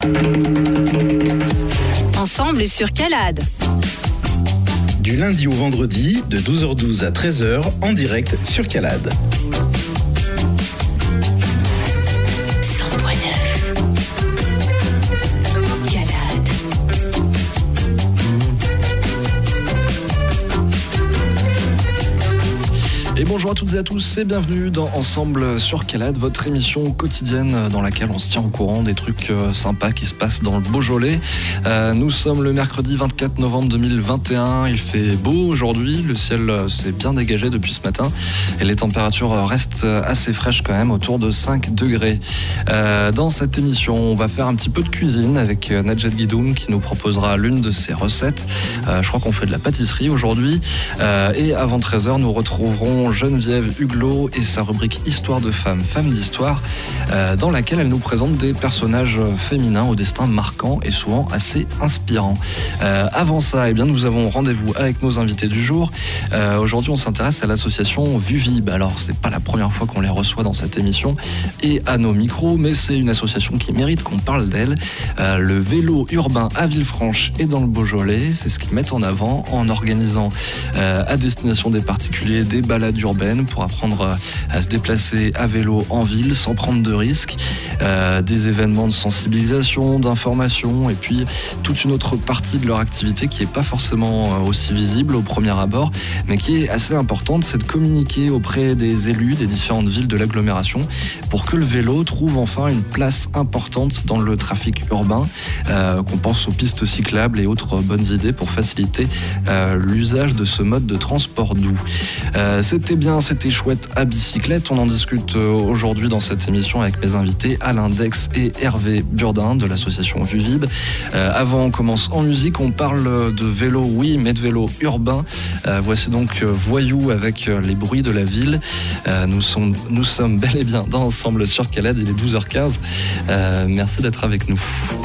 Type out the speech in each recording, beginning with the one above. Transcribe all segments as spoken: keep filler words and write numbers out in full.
Ensemble sur Calade. Du lundi au vendredi, de douze heures douze à treize heures, en direct sur Calade. Et bonjour à toutes et à tous et bienvenue dans Ensemble sur Calade, votre émission quotidienne dans laquelle on se tient au courant des trucs sympas qui se passent dans le Beaujolais. Euh, nous sommes le mercredi vingt-quatre novembre deux mille vingt et un, il fait beau aujourd'hui, le ciel s'est bien dégagé depuis ce matin et les températures restent assez fraîches quand même, autour de cinq degrés. Euh, dans cette émission, on va faire un petit peu de cuisine avec Najat Guidoum qui nous proposera l'une de ses recettes. Euh, je crois qu'on fait de la pâtisserie aujourd'hui. Euh, et avant treize heures, nous retrouverons Geneviève Huglot et sa rubrique Histoire de femmes, femmes d'histoire, euh, dans laquelle elle nous présente des personnages féminins au destin marquant et souvent assez inspirant. Euh, avant ça, eh bien, nous avons rendez-vous avec nos invités du jour. Euh, aujourd'hui, on s'intéresse à l'association Vuvib. Alors, c'est pas la première fois qu'on les reçoit dans cette émission et à nos micros, mais c'est une association qui mérite qu'on parle d'elle. Euh, le vélo urbain à Villefranche et dans le Beaujolais, c'est ce qu'ils mettent en avant en organisant euh, à destination des particuliers des balades urbaine pour apprendre à se déplacer à vélo en ville sans prendre de risques, euh, des événements de sensibilisation, d'information et puis toute une autre partie de leur activité qui n'est pas forcément aussi visible au premier abord mais qui est assez importante, c'est de communiquer auprès des élus des différentes villes de l'agglomération pour que le vélo trouve enfin une place importante dans le trafic urbain, euh, qu'on pense aux pistes cyclables et autres bonnes idées pour faciliter euh, l'usage de ce mode de transport doux. Euh, c'est C'était bien, c'était chouette à bicyclette. On en discute aujourd'hui dans cette émission avec mes invités Alain Dex et Hervé Burdin de l'association Vuvib. Euh, avant, on commence en musique. On parle de vélo, oui, mais de vélo urbain. Euh, voici donc Voyou avec les bruits de la ville. Euh, nous, sommes, nous sommes bel et bien dans Ensemble sur Calade. Il est douze heures quinze. Euh, merci d'être avec nous.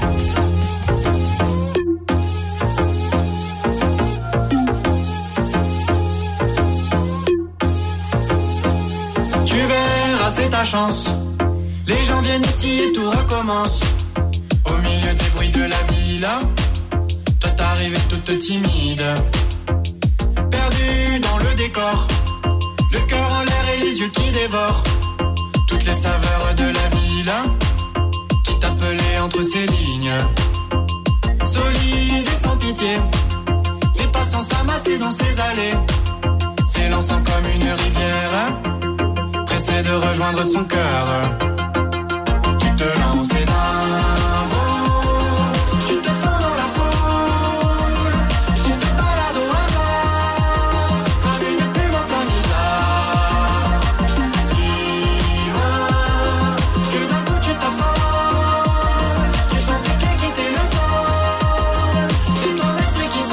C'est ta chance. Les gens viennent ici et tout recommence. Au milieu des bruits de la ville, toi t'arrives toute timide, perdue dans le décor, le cœur en l'air et les yeux qui dévorent toutes les saveurs de la ville qui t'appelaient entre ces lignes. Solide et sans pitié, les passants s'amassaient dans ces allées, s'élançant comme une rivière, pressé de rejoindre son cœur. Tu te lances d'un bond, tu te fonds dans la foule, tu te balades au hasard, comme une plume en plein bizarre. Si loin, que d'un coup tu t'affoles, tu sens tes pieds quitter le sol, c'est ton esprit qui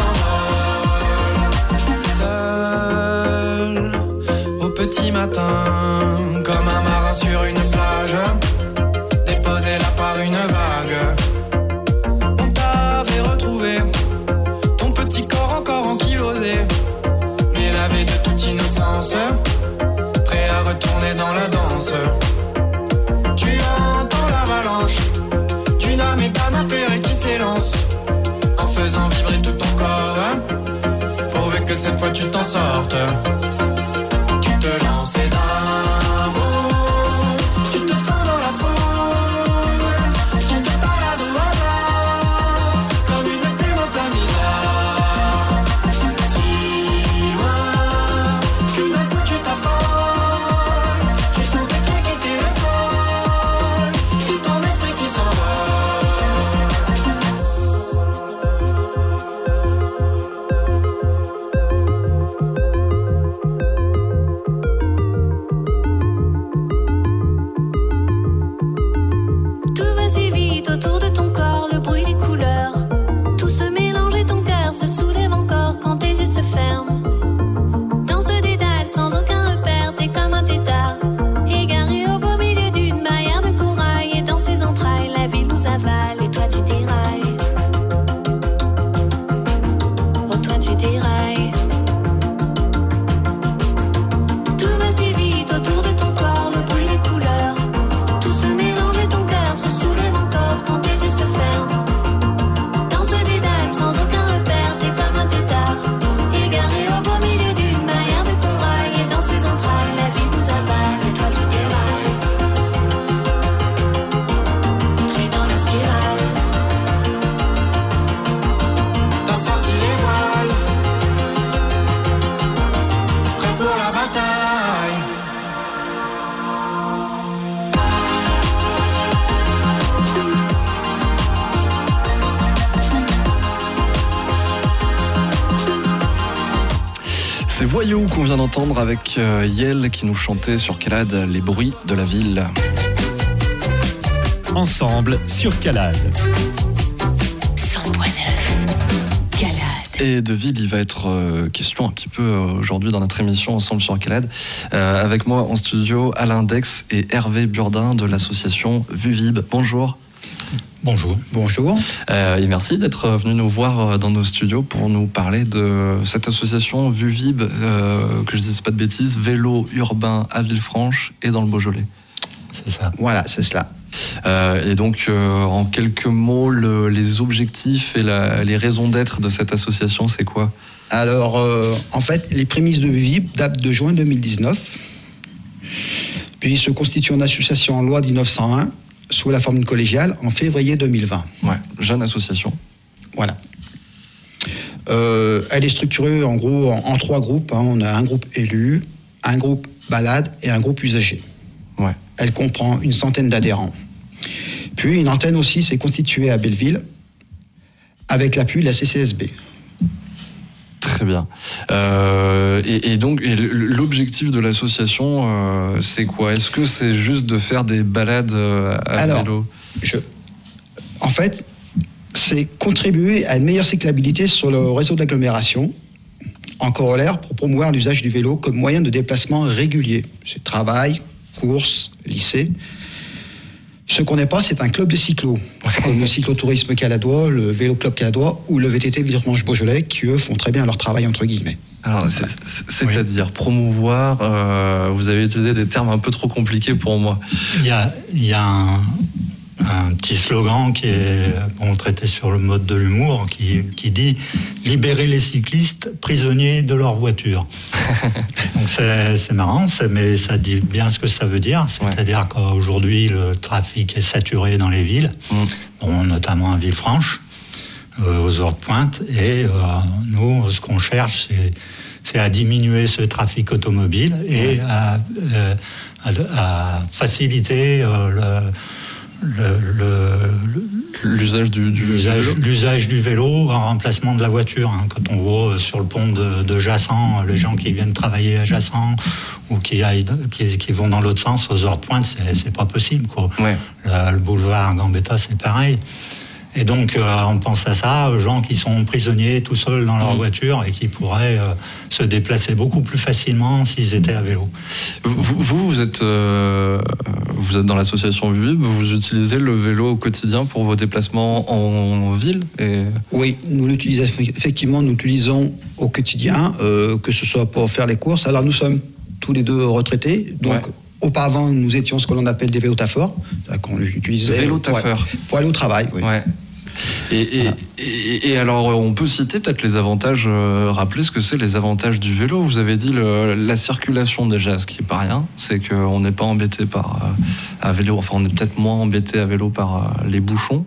s'envole. Seul, au petit matin, comme un marin sur une plage, déposé là par une vague. On t'avait retrouvé, ton petit corps encore ankylosé, mais lavé de toute innocence, prêt à retourner dans la danse. Tu entends l'avalanche d'une âme et d'âme affairée qui s'élance, en faisant vibrer tout ton corps, pourvu que cette fois tu t'en sortes. Tu te lances et d'un bond, tu te fonds dans la foule, tu te balades au hasard, comme une plume en plein milliard. Si loin, que d'un coup tu t'affoles, tu sens tes pieds quitter le sol, et ton esprit qui s'envole. C'est Voyou qu'on vient d'entendre avec euh, Yel qui nous chantait sur Calade les bruits de la ville. Ensemble sur Calade. cent neuf. Calade. Et de ville, il va être euh, question un petit peu euh, aujourd'hui dans notre émission Ensemble sur Calade. Euh, avec moi en studio, Alain Dex et Hervé Burdin de l'association Vuvib. Bonjour. Bonjour. Bonjour. Euh, et merci d'être venu nous voir dans nos studios pour nous parler de cette association Vuvib, euh, que je ne dise pas de bêtises, vélo urbain à Villefranche et dans le Beaujolais. C'est ça. Voilà, c'est cela. Euh, et donc, euh, en quelques mots, le, les objectifs et la, les raisons d'être de cette association, c'est quoi ? Alors, euh, en fait, les prémices de Vuvib datent de juin deux mille dix-neuf. Puis, il se constitue en association en loi dix-neuf cent un, sous la forme collégiale, en février deux mille vingt. Ouais, jeune association. Voilà. Euh, elle est structurée, en gros, en, en trois groupes. Hein. On a un groupe élu, un groupe balade et un groupe usagé. Ouais. Elle comprend une centaine d'adhérents. Puis, une antenne aussi s'est constituée à Belleville, avec l'appui de la C C S B. Très bien. Euh, et, et donc, et l'objectif de l'association, euh, c'est quoi ? Est-ce que c'est juste de faire des balades à Alors, vélo ? je, En fait, c'est contribuer à une meilleure cyclabilité sur le réseau d'agglomération, en corollaire pour promouvoir l'usage du vélo comme moyen de déplacement régulier. C'est travail, courses, lycée. Ce qu'on n'est pas, c'est un club de cyclo, comme le cyclotourisme caladois, le vélo club caladois ou le V T T Villefranche-Beaujolais, qui eux font très bien leur travail entre guillemets. Alors, c'est, c'est-à-dire oui. promouvoir, euh, vous avez utilisé des termes un peu trop compliqués pour moi. Il y a, il y a un, un petit slogan qui est bon, traité sur le mode de l'humour, qui, qui dit « Libérer les cyclistes prisonniers de leur voiture ». Donc c'est, c'est marrant, c'est, mais ça dit bien ce que ça veut dire. C'est-à-dire ouais. qu'aujourd'hui, le trafic est saturé dans les villes, mmh. bon, notamment à Villefranche, euh, aux heures de pointe. Et euh, nous, ce qu'on cherche, c'est, c'est à diminuer ce trafic automobile et mmh. à, euh, à, à faciliter euh, le... Le, le, le, l'usage du, du l'usage, vélo. L'usage du vélo en remplacement de la voiture. Hein. Quand on voit sur le pont de, de Jassan, les gens qui viennent travailler à Jassan ou qui, aillent, qui, qui vont dans l'autre sens aux heures de pointe, c'est, c'est pas possible. Quoi. Ouais. Le, le boulevard Gambetta, c'est pareil. Et donc, euh, on pense à ça, aux gens qui sont prisonniers tout seuls dans leur mmh. voiture et qui pourraient euh, se déplacer beaucoup plus facilement s'ils étaient à vélo. Vous, vous, vous, êtes, euh, vous êtes dans l'association Vuvib, vous utilisez le vélo au quotidien pour vos déplacements en, en ville et... Oui, nous l'utilisons, effectivement, nous l'utilisons au quotidien, euh, que ce soit pour faire les courses. Alors, nous sommes tous les deux retraités, donc... Ouais. Auparavant, nous étions ce que l'on appelle des vélotaffeurs. On l'utilisait vélotaffeurs. Ouais, pour aller au travail. Oui. Ouais. Et, et, voilà. et, et alors, on peut citer peut-être les avantages, euh, rappeler ce que c'est les avantages du vélo. Vous avez dit le, la circulation déjà, ce qui n'est pas rien, c'est qu'on n'est pas embêté par euh, à vélo. Enfin, on est peut-être moins embêté à vélo par euh, les bouchons.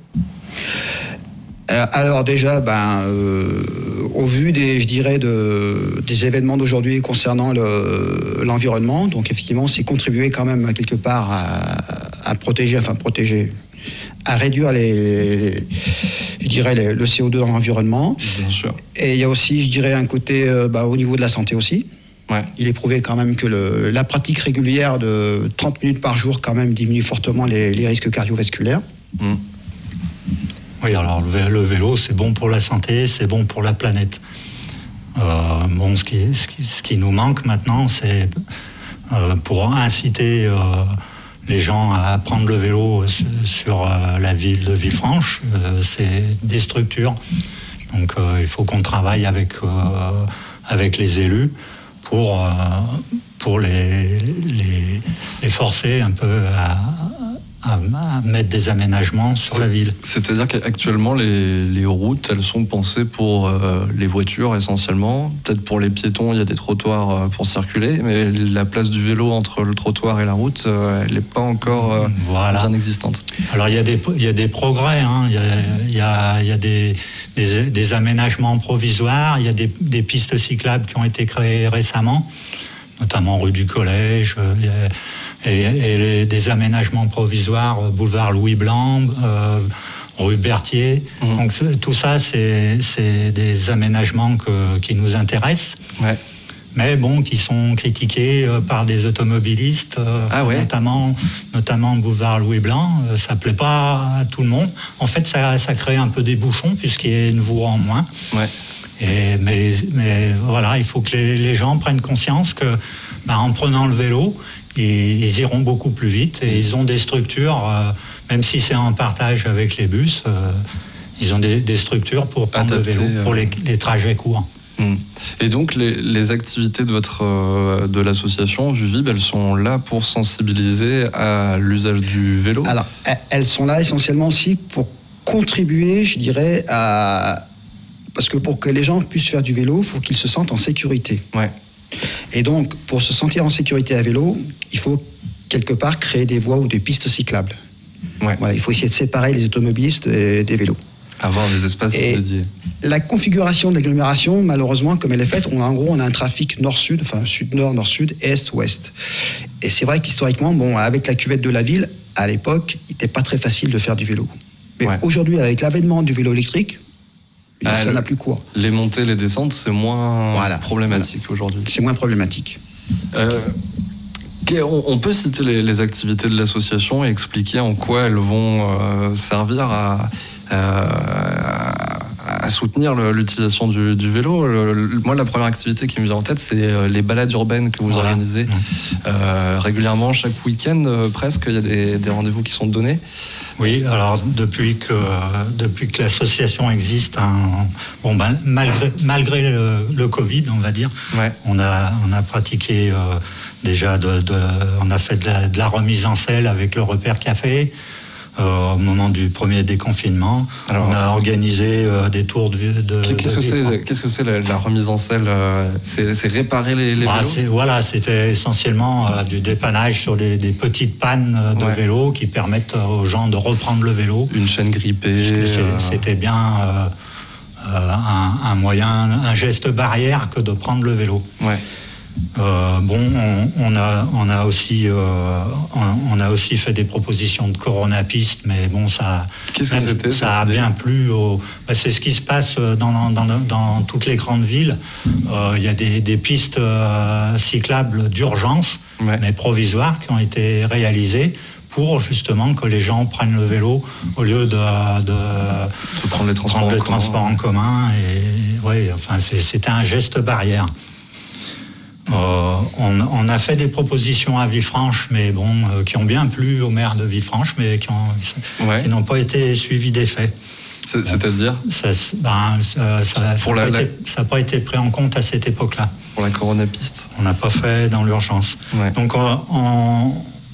Alors déjà, ben, euh, au vu des, je dirais, de, des événements d'aujourd'hui concernant le, l'environnement, donc effectivement, c'est contribuer quand même quelque part à, à protéger, enfin protéger, à réduire les, les je dirais, les, le C O deux dans l'environnement. Bien sûr. Et il y a aussi, je dirais, un côté euh, ben, au niveau de la santé aussi. Ouais. Il est prouvé quand même que le, la pratique régulière de trente minutes par jour quand même diminue fortement les, les risques cardiovasculaires. Mmh. Oui, alors le vélo, c'est bon pour la santé, c'est bon pour la planète. Euh, bon, ce qui, ce, qui, ce qui nous manque maintenant, c'est euh, pour inciter euh, les gens à prendre le vélo sur, sur euh, la ville de Villefranche, euh, c'est des structures. Donc euh, il faut qu'on travaille avec, euh, avec les élus pour, euh, pour les, les, les forcer un peu à... À, à mettre des aménagements sur c'est, la ville. C'est-à-dire qu'actuellement, les, les routes, elles sont pensées pour euh, les voitures essentiellement. Peut-être pour les piétons, il y a des trottoirs pour circuler, mais la place du vélo entre le trottoir et la route, euh, elle n'est pas encore euh, voilà. bien existante. Alors, il y a des, il y a des progrès, hein. il, y a, il, y a, il y a des, des, des aménagements provisoires, il y a des, des pistes cyclables qui ont été créées récemment, notamment rue du Collège, il y a, et, et les, des aménagements provisoires, boulevard Louis Blanc, euh, rue Berthier. Mmh. Donc tout ça, c'est, c'est des aménagements que, qui nous intéressent. Ouais. mais bon, qui sont critiqués euh, par des automobilistes, euh, Ah ouais. notamment, notamment boulevard Louis Blanc. Euh, ça plaît pas à tout le monde. En fait, ça, ça crée un peu des bouchons puisqu'il y a une voie en moins. Ouais. Et, mais, mais voilà, il faut que les, les gens prennent conscience que, bah, en prenant le vélo, ils, ils iront beaucoup plus vite et ils ont des structures, euh, même si c'est en partage avec les bus, euh, ils ont des, des structures pour prendre Adapté, le vélo pour euh... les, les trajets courts. Mmh. Et donc les, les activités de votre euh, de l'association Vuvib, elles sont là pour sensibiliser à l'usage du vélo. Alors, elles sont là essentiellement aussi pour contribuer, je dirais, à... Parce que pour que les gens puissent faire du vélo, il faut qu'ils se sentent en sécurité. Ouais. Et donc, pour se sentir en sécurité à vélo, il faut quelque part créer des voies ou des pistes cyclables. Ouais. Voilà, il faut essayer de séparer les automobilistes des, des vélos. Avoir des espaces Et dédiés. La configuration de l'agglomération, malheureusement, comme elle est faite, on a, en gros, on a un trafic nord-sud, enfin sud-nord, nord-sud, est-ouest. Et c'est vrai qu'historiquement, bon, avec la cuvette de la ville, à l'époque, il n'était pas très facile de faire du vélo. Mais Ouais. aujourd'hui, avec l'avènement du vélo électrique, Ah, ça le- n'a plus cours. Les montées, les descentes, c'est moins Voilà. problématique aujourd'hui. C'est moins problématique. Euh, qu'est- on, on peut citer les, les activités de l'association et expliquer en quoi elles vont euh, servir à, à, à soutenir le- l'utilisation du, du vélo. Le- le- moi, la première activité qui me vient en tête, c'est euh, les balades urbaines que vous Voilà. organisez euh, régulièrement, chaque week-end euh, presque. Il y a des, des rendez-vous qui sont donnés. Oui, alors depuis que, depuis que l'association existe, hein, bon, ben, malgré, malgré le, le Covid, on va dire, Ouais. on, a, on a pratiqué euh, déjà, de, de, on a fait de la, de la remise en selle avec le Repère Café. Euh, au moment du premier déconfinement, Alors, on a organisé euh, des tours de... de Qu'est-ce de que Villefranche. c'est, qu'est-ce que c'est la, la remise en selle euh, c'est, c'est réparer les, les Ah, vélos c'est- voilà, c'était essentiellement euh, du dépannage sur des, des petites pannes euh, de Ouais. vélo qui permettent euh, aux gens de reprendre le vélo. Une chaîne grippée. C'est- euh, C'était bien euh, euh, un, un moyen, un geste barrière que de prendre le vélo. Ouais. Euh, bon, on, on a, on a aussi, euh, on, on a aussi fait des propositions de Corona-piste, mais bon, ça, Qu'est-ce que même c'était, ça cette a idée bien plu. Au, bah, c'est ce qui se passe dans, dans, dans toutes les grandes villes. Euh, Il y a des, des pistes euh, cyclables d'urgence, Ouais. mais provisoires, qui ont été réalisées pour justement que les gens prennent le vélo au lieu de, de De prendre les transports prendre en le commun. transport en commun. Et ouais, enfin, c'est- c'était un geste barrière. Euh, on, on a fait des propositions à Villefranche, mais bon, euh, qui ont bien plu au maire de Villefranche, mais qui, ont- Ouais. qui n'ont pas été suivies d'effet. C'est- C'est-à-dire Ça ben, ça ça- Pour ça n'a la- pas, la- été- ça a pas été pris en compte à cette époque-là. pour la Corona piste. On n'a pas fait dans l'urgence. Ouais. Donc, euh, on,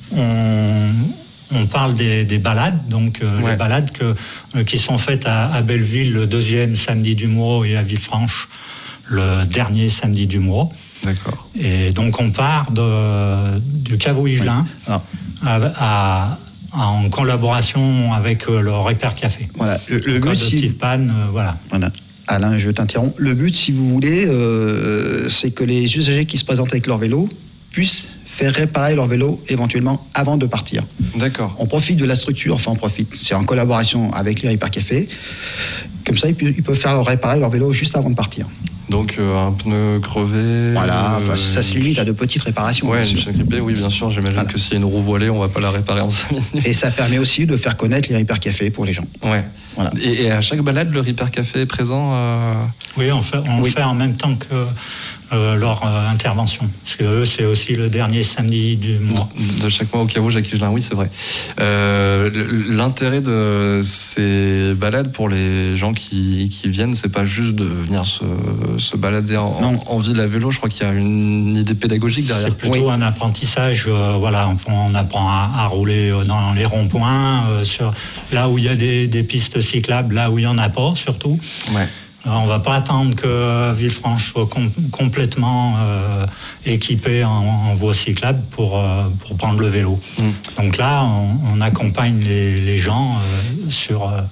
on, on parle des, des balades, donc euh, Ouais. les balades que, euh, qui sont faites à, à Belleville le deuxième samedi du mois et à Villefranche le dernier samedi du mois. D'accord. Et donc on part de, du caveau Yvelin Alors, à, à- à- en collaboration avec euh, le Repère Café. voilà. Le, le En cas but, de si... petite panne, euh, voilà. Voilà. Alain, je t'interromps. Le but, si vous voulez, euh, c'est que les usagers qui se présentent avec leur vélo puissent faire réparer leur vélo éventuellement avant de partir. D'accord. On profite de la structure, enfin on profite, c'est en collaboration avec les Repair Café. Comme ça, ils peuvent, ils peuvent faire leur, réparer leur vélo juste avant de partir. Donc euh, un pneu crevé. Voilà, enfin, euh, ça se limite à de petites réparations. Ouais, bien une sûr. chaîne grippée, oui, bien sûr. J'imagine Voilà. que s'il y a une roue voilée, on va pas la réparer en cinq minutes. Et ça permet aussi de faire connaître les Repair Café pour les gens. Ouais. Voilà. Et, et à chaque balade, le Repair Café est présent. euh, Oui, on fait, on Oui. fait en même temps que euh, leur euh, intervention. Parce que eux, c'est aussi le dernier samedi du mois. De chaque mois au caveau Jacques Higelin, oui, c'est vrai. Euh, l'intérêt de ces balades pour les gens qui, qui viennent, c'est pas juste de venir se, se balader en, Non. en ville à vélo. Je crois qu'il y a une idée pédagogique derrière. C'est plutôt Oui. un apprentissage. euh, voilà, on, on apprend à, à rouler euh, dans les ronds-points, euh, sur là où il y a des, des pistes cyclables, là où il y en a pas, surtout. Ouais. Alors, on va pas attendre que Villefranche soit com- complètement euh, équipée en, en voie cyclable pour, euh, pour prendre le vélo. Mm. Donc là, on, on accompagne les, les gens euh, sur... euh,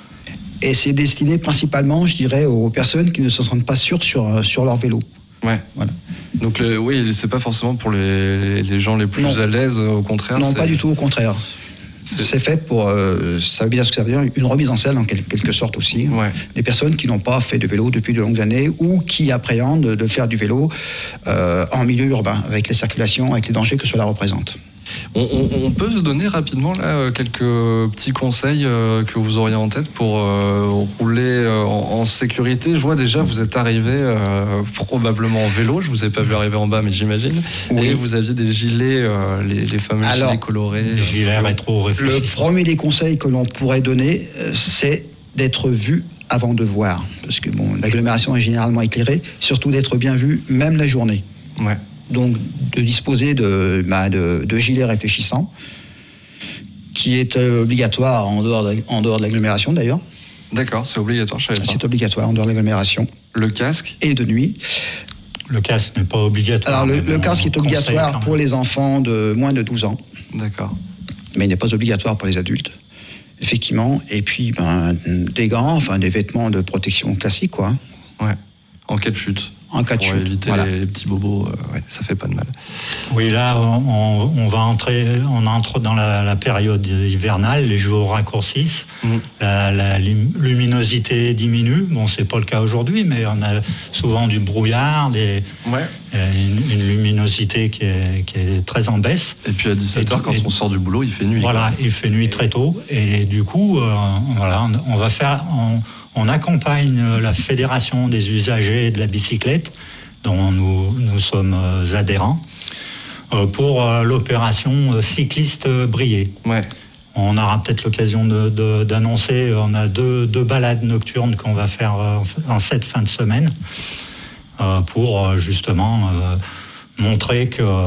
Et c'est destiné principalement, je dirais, aux personnes qui ne se sentent pas sûres sur, sur leur vélo. Ouais. Voilà. Donc le- oui, c'est pas forcément pour les, les gens les plus Non. à l'aise, au contraire. Non, c'est- pas du tout, au contraire. C'est, c'est fait pour, euh, ça veut bien ce que ça veut dire, une remise en selle en quelque, quelque sorte aussi. Ouais. Des personnes qui n'ont pas fait de vélo depuis de longues années ou qui appréhendent de faire du vélo euh, en milieu urbain, avec les circulations, avec les dangers que cela représente. On, on, on peut se donner rapidement là quelques petits conseils euh, que vous auriez en tête pour euh, rouler euh, en, en sécurité. Je vois déjà vous êtes arrivé euh, probablement en vélo. Je vous ai pas vu arriver en bas, mais j'imagine. Oui. Et vous aviez des gilets, euh, les, les fameux Alors, gilets colorés. Les gilets euh, rétro réfléchissants. Le premier des conseils que l'on pourrait donner, euh, c'est d'être vu avant de voir, parce que bon, l'agglomération est généralement éclairée. Surtout d'être bien vu, même la journée. Ouais. Donc de disposer de, bah, de, de gilets réfléchissants, qui est euh, obligatoire en dehors de, en dehors de l'agglomération d'ailleurs. D'accord, c'est obligatoire, je savais pas. C'est obligatoire en dehors de l'agglomération. Le casque ? Et de nuit. Le casque n'est pas obligatoire. Alors le, le casque est obligatoire pour les enfants de moins de douze ans. D'accord. Mais il n'est pas obligatoire pour les adultes. Effectivement. Et puis ben, des gants, enfin des vêtements de protection classiques, quoi. Ouais. En cas de chute. En cas de pour chute, éviter voilà. les, les petits bobos, euh, ouais, ça fait pas de mal. Oui, là, on, on va entrer, on entre dans la, la période hivernale, les jours raccourcissent, mmh. la, la luminosité diminue. Bon, c'est pas le cas aujourd'hui, mais on a souvent du brouillard, des, ouais. une, une luminosité qui est, qui est très en baisse. Et puis à dix-sept heures, quand et, on sort du boulot, il fait nuit. Voilà, quoi. il fait nuit très tôt, et du coup, euh, voilà, on, on va faire. On, On accompagne la Fédération des usagers de la bicyclette, dont nous, nous sommes adhérents, pour l'opération cycliste brillé. Ouais. On aura peut-être l'occasion de, de, d'annoncer, on a deux, deux balades nocturnes qu'on va faire en cette fin de semaine, pour justement montrer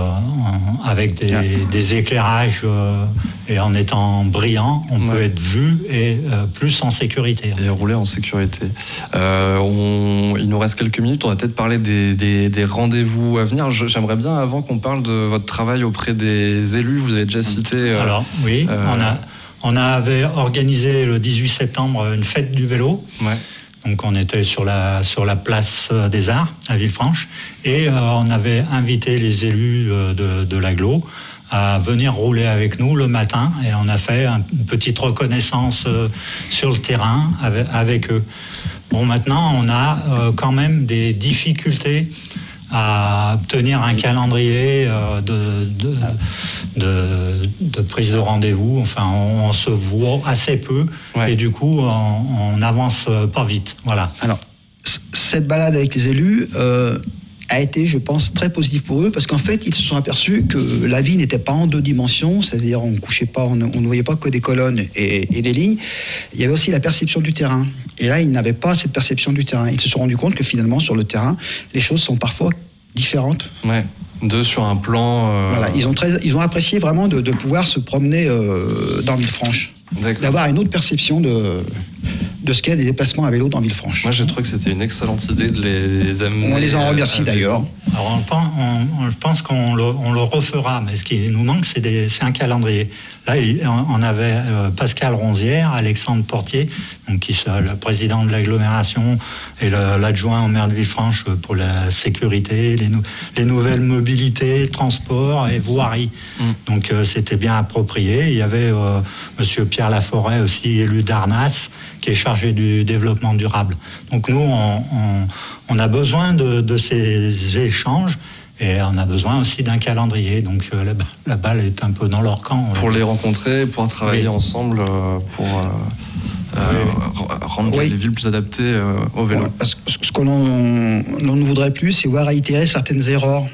qu'avec des, yeah. des éclairages euh, et en étant brillant, on ouais. peut être vu et euh, plus en sécurité. Et rouler en sécurité. Euh, on, il nous reste quelques minutes, on va peut-être parler des, des, des rendez-vous à venir. Je, j'aimerais bien, avant qu'on parle de votre travail auprès des élus, vous avez déjà cité... Euh, Alors, oui, euh, on, a, on avait organisé le dix-huit septembre une fête du vélo. Ouais. Donc on était sur la, sur la place des Arts à Villefranche et euh, on avait invité les élus de, de l'agglo à venir rouler avec nous le matin et on a fait une petite reconnaissance euh, sur le terrain avec, avec eux. Bon, maintenant on a euh, quand même des difficultés à obtenir un calendrier euh, de, de, de, de prise de rendez-vous. Enfin, on, on se voit assez peu ouais. et du coup, on n'avance pas vite. Voilà. Alors, c- cette balade avec les élus euh, a été, je pense, très positive pour eux parce qu'en fait, ils se sont aperçus que la vie n'était pas en deux dimensions, c'est-à-dire on ne couchait pas, on ne, on ne voyait pas que des colonnes et, et des lignes. Il y avait aussi la perception du terrain. Et là, ils n'avaient pas cette perception du terrain. Ils se sont rendus compte que finalement, sur le terrain, les choses sont parfois différentes. Ouais. Deux sur un plan. Euh... Voilà, ils ont très, ils ont apprécié vraiment de, de pouvoir se promener euh, dans Villefranche, D'accord. d'avoir une autre perception de de ce qu'est des déplacements à vélo dans Villefranche. Moi, j'ai trouvé que c'était une excellente idée de les amener. On les en remercie d'ailleurs. Alors, on, on, on pense qu'on le, on le refera, mais ce qui nous manque, c'est, des, c'est un calendrier. Là, on avait Pascal Ronzière, Alexandre Portier, donc qui est le président de l'agglomération et le, l'adjoint au maire de Villefranche pour la sécurité, les, nou, les nouvelles mobilités, transport et voirie. Mm. Donc, euh, c'était bien approprié. Il y avait euh, Monsieur Pierre Laforêt aussi, élu d'Arnas, qui est chargé du développement durable. Donc, nous, on, on, on a besoin de, de ces échanges. Et on a besoin aussi d'un calendrier. Donc euh, la, la balle est un peu dans leur camp. Pour les rencontrer, pour travailler oui. ensemble, euh, pour euh, oui. euh, rendre oui. les villes plus adaptées euh, au vélo. Ouais, parce que ce que l'on, l'on ne voudrait plus, c'est voir réitérer certaines erreurs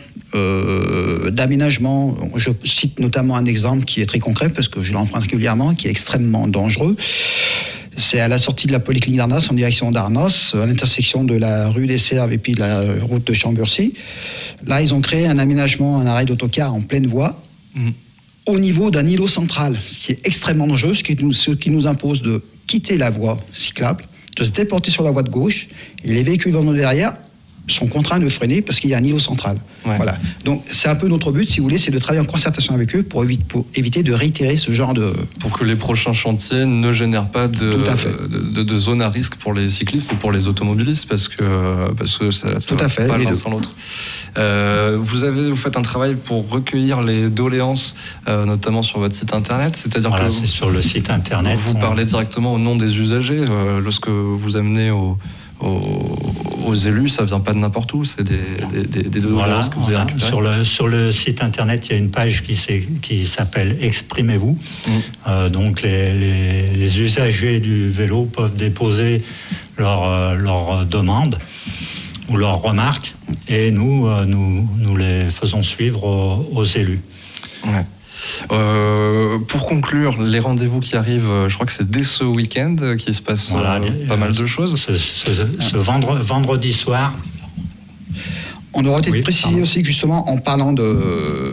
euh, d'aménagement. Je cite notamment un exemple qui est très concret, parce que je l'emprunte régulièrement, qui est extrêmement dangereux. C'est à la sortie de la polyclinique d'Arnas, en direction d'Arnas, à l'intersection de la rue des Serves et puis de la route de Chamburcy. Là, ils ont créé un aménagement, un arrêt d'autocar en pleine voie, mmh. au niveau d'un îlot central, ce qui est extrêmement dangereux, ce qui nous, ce qui nous impose de quitter la voie cyclable, de se déporter sur la voie de gauche, et les véhicules venant derrière sont contraints de freiner parce qu'il y a un îlot central. Ouais. Voilà. Donc c'est un peu notre but, si vous voulez, c'est de travailler en concertation avec eux pour, évi- pour éviter de réitérer ce genre de... Pour que les prochains chantiers ne génèrent pas de, Tout à fait. de, de, de zone à risque pour les cyclistes et pour les automobilistes, parce que, parce que ça, ça Tout va à fait, pas les l'un deux. sans l'autre. Euh, vous, avez, vous faites un travail pour recueillir les doléances, euh, notamment sur votre site internet, c'est-à-dire Voilà, que c'est vous, sur le site internet. vous on- parlez directement au nom des usagers, euh, lorsque vous amenez au... Aux, aux élus, ça vient pas de n'importe où, c'est des, des, des, des Voilà, doléances que vous avez on a- récupérées. sur le sur le site internet, il y a une page qui, s'est- qui s'appelle Exprimez-vous. Mmh. Euh, donc les, les, les usagers du vélo peuvent déposer leurs euh, leurs demandes ou leurs remarques, et nous euh, nous nous les faisons suivre aux, aux élus. Ouais. Euh, pour conclure, les rendez-vous qui arrivent, je crois que c'est dès ce week-end qu'il se passe Voilà, euh, les- pas mal de choses. Ce, ce, ce vendre- vendredi soir. On aurait été Oui, précisé pardon. aussi que justement en parlant de...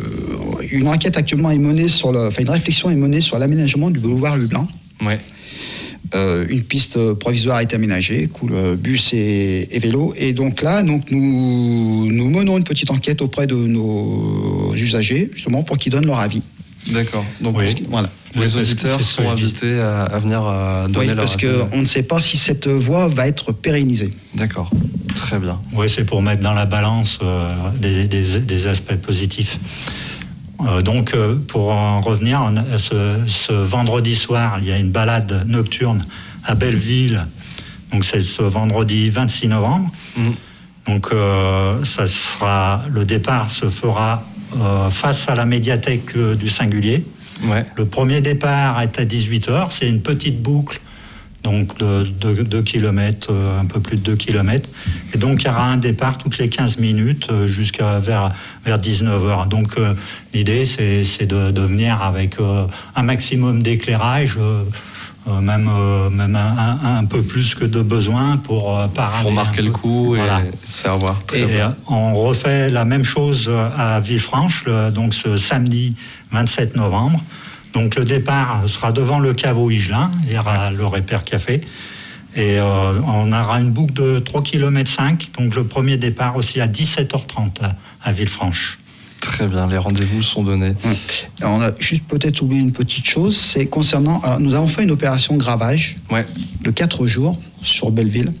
Une enquête actuellement est menée sur le... Enfin, une réflexion est menée sur l'aménagement du boulevard Lublin. Ouais. Euh, une piste provisoire a été aménagée, coule euh, bus et, et vélo. Et donc là, donc nous, nous menons une petite enquête auprès de nos usagers, justement, pour qu'ils donnent leur avis. D'accord. Donc Oui. Parce que- voilà. les Oui, c'est- auditeurs c'est ce que sont je dis. invités à, à venir euh, donner Oui, leur parce avis. qu'on ne sait pas si cette voie va être pérennisée. D'accord. Très bien. Oui, c'est pour mettre dans la balance euh, des, des, des aspects positifs. Euh, donc, euh, pour en revenir, on a- ce, ce vendredi soir, il y a une balade nocturne à Belleville. Donc, c'est ce vendredi vingt-six novembre. Mmh. Donc, euh, ça sera, le départ se fera euh, face à la médiathèque euh, du Singulier. Ouais. Le premier départ est à dix-huit heures. C'est une petite boucle, donc de deux kilomètres, un peu plus de deux kilomètres. Et donc, il y aura un départ toutes les quinze minutes euh, jusqu'à vers, vers dix-neuf heures. Donc, euh, l'idée, c'est, c'est de, de venir avec euh, un maximum d'éclairage, euh, euh, même, euh, même un, un, un peu plus que de besoin pour euh, parader. Pour marquer un le peu. coup et Voilà. se faire voir. Très Et bien. euh, on refait la même chose à Villefranche, le- donc ce samedi vingt-sept novembre. Donc le départ sera devant le caveau Higelin, il y aura le Repère Café. Et euh, on aura une boucle de trois virgule cinq kilomètres, donc le premier départ aussi à dix-sept heures trente à, à Villefranche. Très bien, les rendez-vous sont donnés. Ouais. Alors, on a juste peut-être oublié une petite chose, c'est concernant... alors, nous avons fait une opération gravage Ouais. de quatre jours sur Belleville.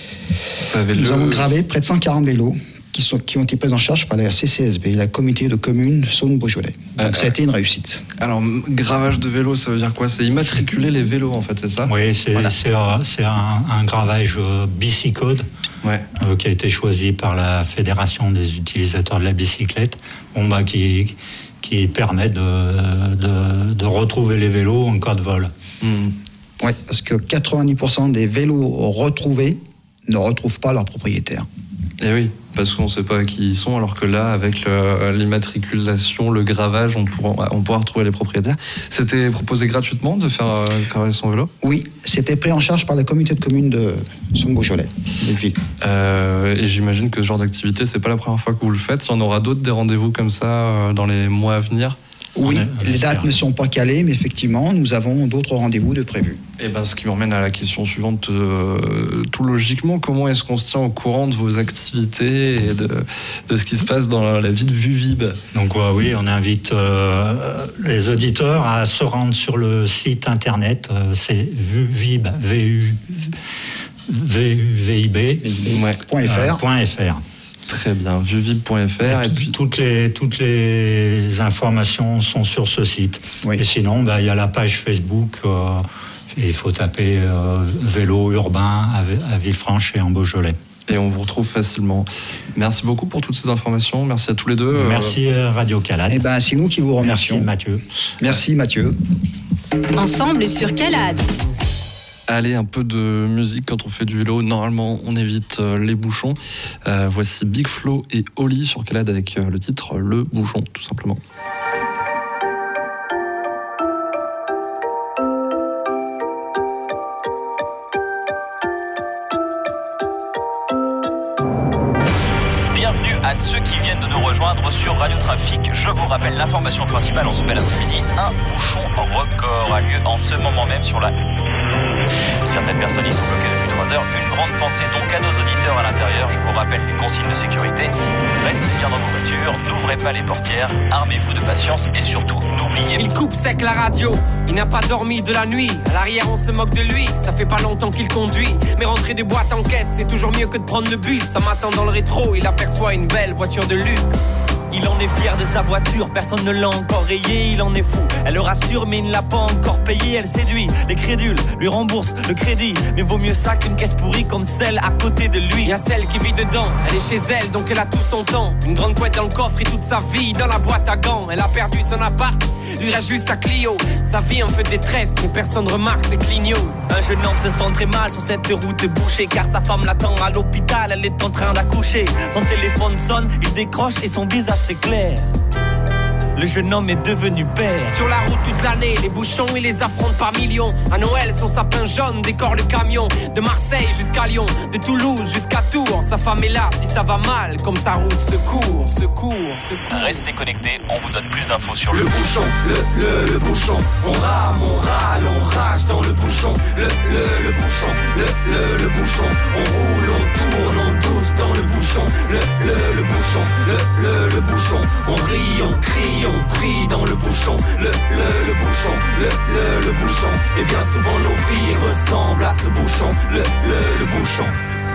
Ça avait Nous le... avons gravé près de cent quarante vélos qui, sont, qui ont été pris en charge par la C C S B, la communauté de communes Saône-Beaujolais. Donc Euh, ça a été une réussite. Alors, m- gravage de vélo, ça veut dire quoi? C'est immatriculer les vélos, en fait, c'est ça? Oui, c'est, Voilà. c'est, euh, c'est un, un gravage euh, bicicode Ouais. euh, qui a été choisi par la Fédération des utilisateurs de la bicyclette, bon, bah, qui, qui permet de, de, de retrouver les vélos en cas de vol. Hmm. Oui, parce que quatre-vingt-dix pour cent des vélos retrouvés ne retrouvent pas leur propriétaire. Et oui, parce qu'on ne sait pas qui ils sont, alors que là, avec le- l'immatriculation, le gravage, on pourra, on pourra retrouver les propriétaires. C'était proposé gratuitement de faire euh, graver son vélo? Oui, c'était pris en charge par la communauté de communes de Saône-Beaujolais, Belleville. Euh, et j'imagine que ce genre d'activité, c'est pas la première fois que vous le faites. Il y en aura d'autres, des rendez-vous comme ça euh, dans les mois à venir. Oui, On est- on les espère. dates ne sont pas calées, mais effectivement, nous avons d'autres rendez-vous de prévus. Et ben, ce qui m'emmène à la question suivante, euh, tout logiquement, comment est-ce qu'on se tient au courant de vos activités et de, de ce qui se passe dans la vie de Vuvib? Donc ouais, oui, on invite euh, les auditeurs à se rendre sur le site internet, euh, c'est Vuvib, V U V U V I B, Ouais. Point euh, .fr. point F R. Très bien, vuvib point f r. Et puis, toutes les toutes les informations sont sur ce site. Oui. Et sinon, bah, il y a la page Facebook. euh, il faut taper euh, vélo urbain à, Vi- à Villefranche et en Beaujolais. et on vous retrouve facilement. Merci beaucoup pour toutes ces informations. Merci à tous les deux. Merci euh, Radio Calade. Eh ben, c'est nous qui vous Merci remercions. Mathieu. Merci Mathieu. Ensemble sur Calade. Allez, un peu de musique quand on fait du vélo. Normalement, on évite euh, les bouchons. Euh, voici Big Flo et Oli sur Calade avec euh, le titre Le Bouchon, tout simplement. Bienvenue à ceux qui viennent de nous rejoindre sur Radio Trafic. Je vous rappelle l'information principale en ce bel après-midi. Un bouchon record a lieu en ce moment même sur la... Certaines personnes y sont bloquées depuis trois vingt-trois heures. Une grande pensée donc à nos auditeurs à l'intérieur. Je vous rappelle les consignes de sécurité. Restez bien dans vos voitures, n'ouvrez pas les portières, armez-vous de patience et surtout, n'oubliez pas. Il coupe sec la radio, il n'a pas dormi de la nuit. À l'arrière on se moque de lui, ça fait pas longtemps qu'il conduit. Mais rentrer des boîtes en caisse, c'est toujours mieux que de prendre le bus. Ça m'attend dans le rétro, il aperçoit une belle voiture de luxe. Il en est fier de sa voiture, personne ne l'a encore rayé, il en est fou. Elle le rassure mais il ne l'a pas encore payé, elle séduit. Les crédules lui remboursent le crédit, mais vaut mieux ça qu'une caisse pourrie comme celle à côté de lui. Y'a celle qui vit dedans, elle est chez elle donc elle a tout son temps. Une grande couette dans le coffre et toute sa vie dans la boîte à gants. Elle a perdu son appart, lui reste juste sa Clio. Sa vie en fait détresse, mais personne remarque ses clignots. Un jeune homme se sent très mal sur cette route bouchée, car sa femme l'attend à l'hôpital, elle est en train d'accoucher. Son téléphone sonne, il décroche et son visage s'éclaire. Le jeune homme est devenu père. Sur la route toute l'année, les bouchons il les affronte par millions. À Noël son sapin jaune décore le camion. De Marseille jusqu'à Lyon, de Toulouse jusqu'à Tours. Sa femme est là si ça va mal, comme sa route secours, secours, secours. Restez connectés, on vous donne plus d'infos sur le, le bouchon. Le, le, le bouchon, on rame, on râle, on rage dans le bouchon. Le, le, le bouchon, le, le, le bouchon. On roule, on tourne, on douce dans le bouchon. Le, le, le bouchon, le, le, le bouchon. On rit, on crie, on prie dans le bouchon. Le, le, le bouchon, le, le, le bouchon. Et bien souvent nos vies ressemblent à ce bouchon. Le, le, le bouchon.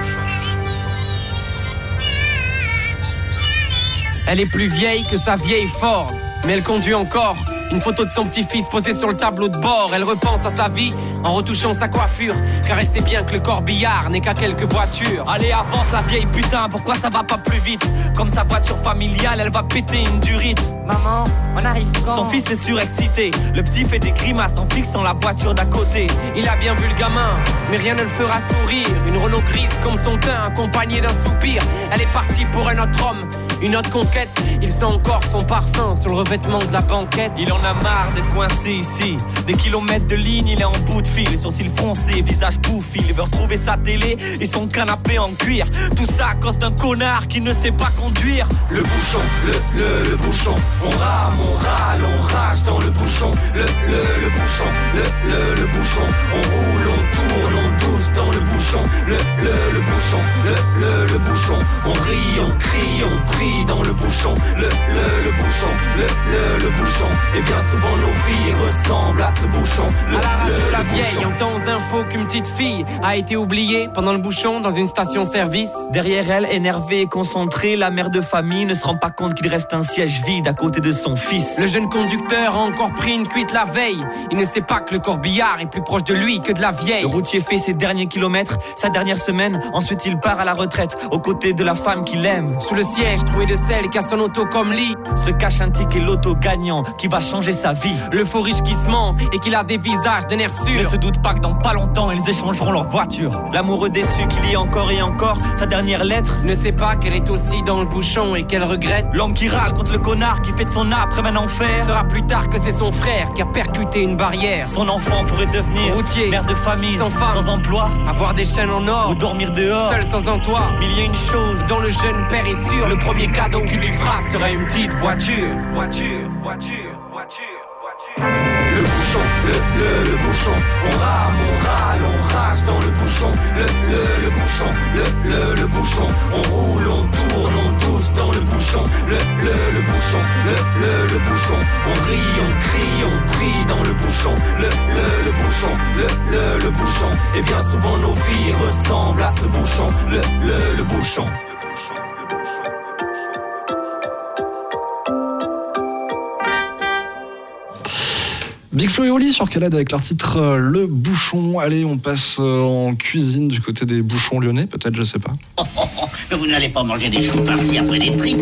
Elle est plus vieille que sa vieille Ford, mais elle conduit encore. Une photo de son petit-fils posée sur le tableau de bord. Elle repense à sa vie en retouchant sa coiffure, car elle sait bien que le corbillard n'est qu'à quelques voitures. Allez avance la vieille putain, pourquoi ça va pas plus vite? Comme sa voiture familiale, elle va péter une durite. Maman, on arrive quand? Son fils est surexcité, le petit fait des grimaces en fixant la voiture d'à côté. Il a bien vu le gamin, mais rien ne le fera sourire. Une Renault grise comme son teint, accompagnée d'un soupir. Elle est partie pour un autre homme, une autre conquête. Il sent encore son parfum sur le revêtement de la banquette. Il en a marre d'être coincé ici. Des kilomètres de ligne, il est en bout de fil. Sourcils foncés, visage bouffi. Il veut retrouver sa télé et son canapé en cuir. Tout ça à cause d'un connard qui ne sait pas conduire. Le bouchon, le, le, le bouchon. On rame, on râle, on rage dans le bouchon. Le, le, le bouchon, le, le, le bouchon. On roule, on tourne, on douce dans le bouchon. Le, le, le bouchon, le, le, le bouchon. On rit, on crie, on prie dans le bouchon. Le, le, le bouchon, le, le, le bouchon. Et bien souvent nos vies ressemblent à ce bouchon. Le, à la radio, le, la le vieille bouchon. entend aux infos qu'une petite fille a été oubliée pendant le bouchon dans une station-service. Derrière elle, énervée et concentrée, la mère de famille ne se rend pas compte qu'il reste un siège vide à côté de son fils. Le jeune conducteur a encore pris une cuite la veille. Il ne sait pas que le corbillard est plus proche de lui que de la vieille. Le routier fait ses derniers kilomètres, sa dernière semaine. Ensuite il part à la retraite, aux côtés de la femme qu'il aime. Sous le siège troué de celle qui a son auto comme lit se cache un ticket loto gagnant qui va changer sa vie. Le faux riche qui se ment et qu'il a des visages d'un air sûr. Ne se doute pas que dans pas longtemps ils échangeront leur voiture. L'amoureux déçu qui lit encore et encore sa dernière lettre ne sait pas qu'elle est aussi dans le bouchon et qu'elle regrette. L'homme qui râle contre le connard qui fait de son âpre un enfer sera plus tard que c'est son frère qui a percuté une barrière. Son enfant pourrait devenir routier, mère de famille, sans femme, sans emploi, avoir des chaînes en or ou dormir dehors, seul sans un toit. Mais il y a une chose dont le jeune père est sûr, le premier cadeau qu'il lui fera sera une petite voiture. Voiture, voiture, voiture, voiture. Le bouchon, le, le, le bouchon. On rame, on râle, on rage dans le bouchon. Le, le, le bouchon, le, le, le bouchon. On roule, on tourne, on douce dans le bouchon. Le, le, le bouchon, le, le, le bouchon. On rit, on crie, on prie dans le bouchon. Le, le, le bouchon, le, le, le bouchon. Et bien souvent nos vies ressemblent à ce bouchon. Le, le, le bouchon. Big Flo et Oli sur Calade avec leur titre euh, Le Bouchon. Allez, on passe euh, en cuisine du côté des bouchons lyonnais, peut-être, je sais pas. Oh, oh, oh, mais vous n'allez pas manger des choux par-ci après des tripes.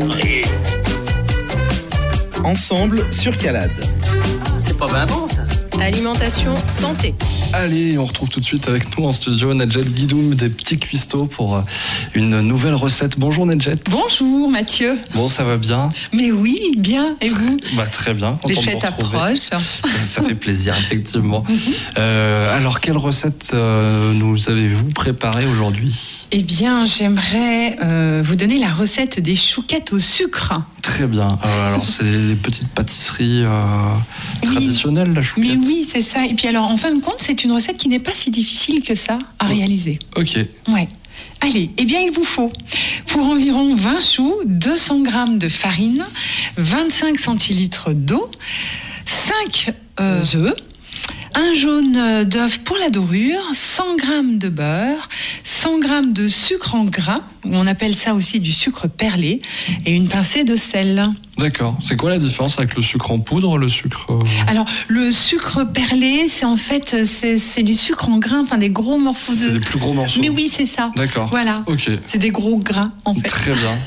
Ensemble sur Calade. C'est pas bien bon, ça. Alimentation, santé. Allez, on retrouve tout de suite avec nous en studio Nedjet Guidoum des Petits Cuistots pour une nouvelle recette. Bonjour Nedjet. Bonjour Mathieu. Bon, ça va bien? Mais oui, bien. Et vous? Bah très bien. Les fêtes approchent. Ça fait plaisir, effectivement. euh, alors, quelle recette euh, nous avez-vous préparée aujourd'hui? Eh bien, j'aimerais euh, vous donner la recette des chouquettes au sucre. Très bien. Euh, alors, c'est les petites pâtisseries euh, oui. traditionnelles, la chouquette. Mais oui, c'est ça. Et puis alors, en fin de compte, c'est une recette qui n'est pas si difficile que ça à réaliser. Ok. Ouais. Allez, eh bien, il vous faut pour environ vingt choux, deux cents grammes de farine, vingt-cinq centilitres d'eau, cinq euh, œufs, un jaune d'œuf pour la dorure, cent grammes de beurre, cent grammes de sucre en grains, ou on appelle ça aussi du sucre perlé, et une pincée de sel. D'accord. C'est quoi la différence avec le sucre en poudre, le sucre euh... Alors, le sucre perlé, c'est en fait c'est, c'est du sucre en grains, enfin des gros morceaux de... C'est des plus gros morceaux. Mais oui, c'est ça. D'accord. Voilà. Ok. C'est des gros grains, en fait. Très bien.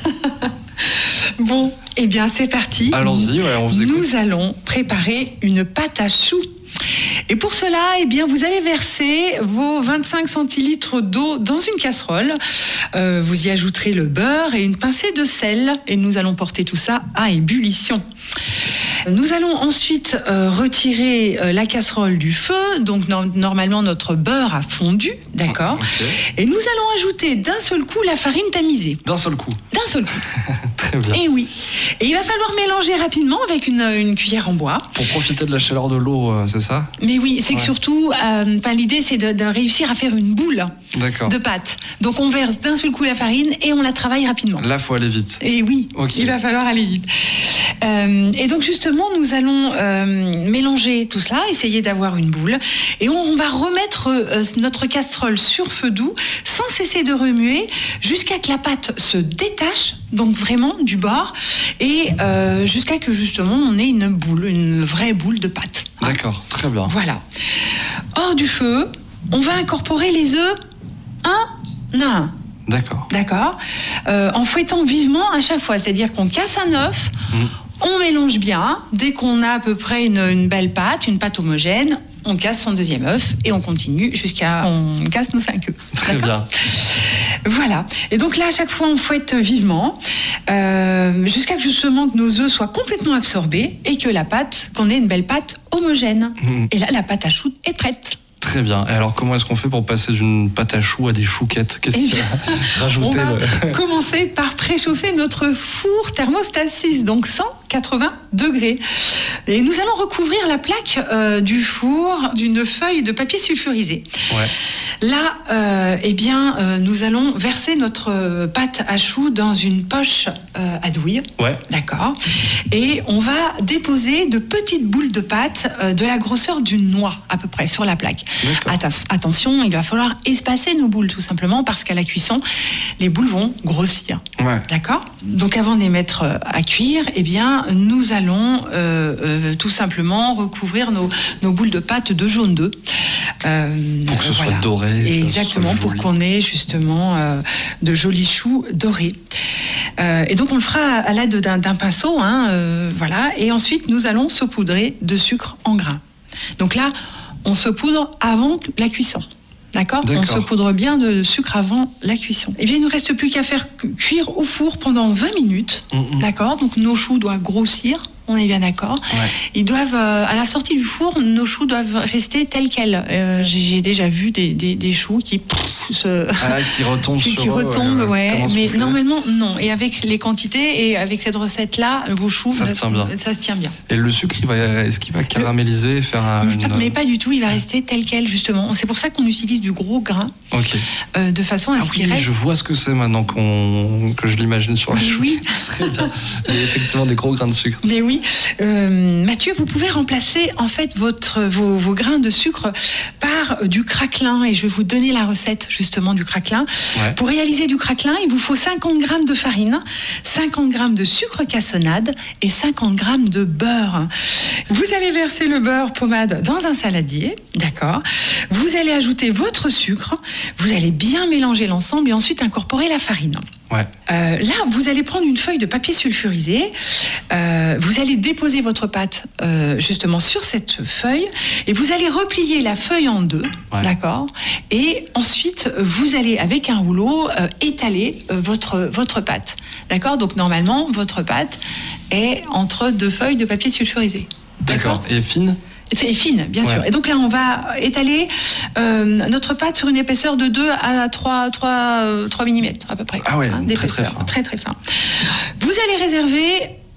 Bon, eh bien, c'est parti. Allons-y, ouais, on vous écoute. Nous allons préparer une pâte à choux. Et pour cela, eh bien, vous allez verser vos vingt-cinq centilitres d'eau dans une casserole. Euh, vous y ajouterez le beurre et une pincée de sel. Et nous allons porter tout ça à ébullition. Nous allons ensuite euh, retirer euh, la casserole du feu. Donc, no- normalement, notre beurre a fondu. D'accord. Okay. Et nous allons ajouter d'un seul coup la farine tamisée. D'un seul coup. D'un seul coup. Très bien. Et oui. Et il va falloir mélanger rapidement avec une, une cuillère en bois. Pour profiter de la chaleur de l'eau, euh, c'est ça ? Mais oui, c'est ouais. que surtout, euh, l'idée c'est de, de réussir à faire une boule D'accord. de pâte. Donc on verse d'un seul coup la farine et on la travaille rapidement. Là, il faut aller vite. Et oui, okay. il va falloir aller vite. Euh, et donc justement, nous allons euh, mélanger tout cela, essayer d'avoir une boule. Et on, on va remettre euh, notre casserole sur feu doux, sans cesser de remuer, jusqu'à que la pâte se détache, donc vraiment du bord, et euh, jusqu'à que justement on ait une boule, une vraie boule de pâte. D'accord, très bien. Voilà. Hors du feu, on va incorporer les œufs un à un. D'accord. D'accord. Euh, en fouettant vivement à chaque fois, c'est-à-dire qu'on casse un œuf, mmh. on mélange bien. Dès qu'on a à peu près une, une belle pâte, une pâte homogène, on casse son deuxième œuf et on continue jusqu'à on casse nos cinq œufs. Très bien. Voilà. Et donc là, à chaque fois, on fouette vivement euh, jusqu'à que justement que nos œufs soient complètement absorbés et que la pâte, qu'on ait une belle pâte homogène. Mmh. Et là, la pâte à choux est prête. Très bien. Et alors, comment est-ce qu'on fait pour passer d'une pâte à choux à des chouquettes ? Qu'est-ce qu'il y a rajouté? On va le... commencer par préchauffer notre four thermostat six, donc cent quatre-vingts degrés. Et nous allons recouvrir la plaque euh, du four d'une feuille de papier sulfurisé. Ouais. Là, euh, eh bien, euh, nous allons verser notre pâte à choux dans une poche euh, à douille. Ouais. D'accord. Et on va déposer de petites boules de pâte euh, de la grosseur d'une noix, à peu près, sur la plaque. Atten- attention, il va falloir espacer nos boules, tout simplement, parce qu'à la cuisson, les boules vont grossir. Ouais. D'accord ? Donc, avant de les mettre à cuire, eh bien, nous allons euh, euh, tout simplement recouvrir nos, nos boules de pâte de jaune d'œuf. Euh, pour que ce voilà. soit doré. Exactement, soit pour qu'on ait justement euh, de jolis choux dorés. Euh, et donc on le fera à l'aide d'un, d'un pinceau, hein, euh, voilà. Et ensuite nous allons saupoudrer de sucre en grains. Donc là, on saupoudre avant la cuisson. D'accord ? D'accord. On saupoudre bien de sucre avant la cuisson. Eh bien, il ne nous reste plus qu'à faire cuire au four pendant vingt minutes. Mmh. D'accord ? Donc nos choux doivent grossir. On est bien d'accord. Ouais. Ils doivent, euh, à la sortie du four, nos choux doivent rester tels quels. Euh, j'ai, j'ai déjà vu des, des, des choux qui pff, se, ah, qui retombent, qui, sur qui eux, retombent, ouais. ouais. Mais normalement, non. Et avec les quantités et avec cette recette-là, vos choux, ça se tient bien. Ça se tient bien. Et le sucre, il va, est-ce qu'il va caraméliser, faire un, mais, une... mais pas du tout. Il va rester tel quel, justement. C'est pour ça qu'on utilise du gros grain. Ok. Euh, de façon à ah ce oui, qu'il reste. Je vois ce que c'est maintenant qu'on, que je l'imagine sur la chouquette. Oui. Très bien. Et effectivement, des gros grains de sucre. Mais oui. Euh, Mathieu, vous pouvez remplacer en fait votre, vos, vos grains de sucre par du craquelin et je vais vous donner la recette justement du craquelin. Ouais. Pour réaliser du craquelin, il vous faut cinquante grammes de farine, cinquante grammes de sucre cassonade et cinquante grammes de beurre. Vous allez verser le beurre pommade dans un saladier, d'accord. Vous allez ajouter votre sucre, vous allez bien mélanger l'ensemble et ensuite incorporer la farine. Ouais. Euh, là, vous allez prendre une feuille de papier sulfurisé, euh, vous allez déposer votre pâte euh, justement sur cette feuille et vous allez replier la feuille en deux, ouais. D'accord. Et ensuite, vous allez avec un rouleau euh, étaler euh, votre votre pâte, d'accord. Donc normalement, votre pâte est entre deux feuilles de papier sulfurisé. D'accord. D'accord. Et fine. C'est fine, bien ouais. sûr. Et donc là, on va étaler euh, notre pâte sur une épaisseur de deux à trois millimètres à peu près. Ah ouais, hein, très très fin. Très très fin. Vous allez réserver